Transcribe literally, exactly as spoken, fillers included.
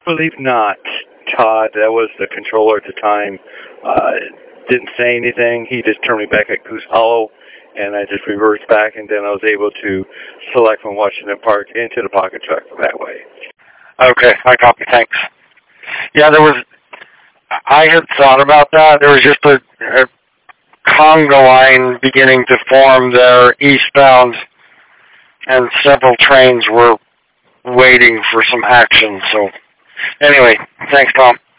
I believe not. Todd, that was the controller at the time, uh, didn't say anything. He just turned me back at Goose Hollow, and I just reversed back, and then I was able to select from Washington Park into the pocket truck that way. Okay, I copy. Thanks. Yeah, there was. I had thought about that. There was just a, a conga line beginning to form there eastbound, and several trains were waiting for some action. So, anyway, thanks, Tom.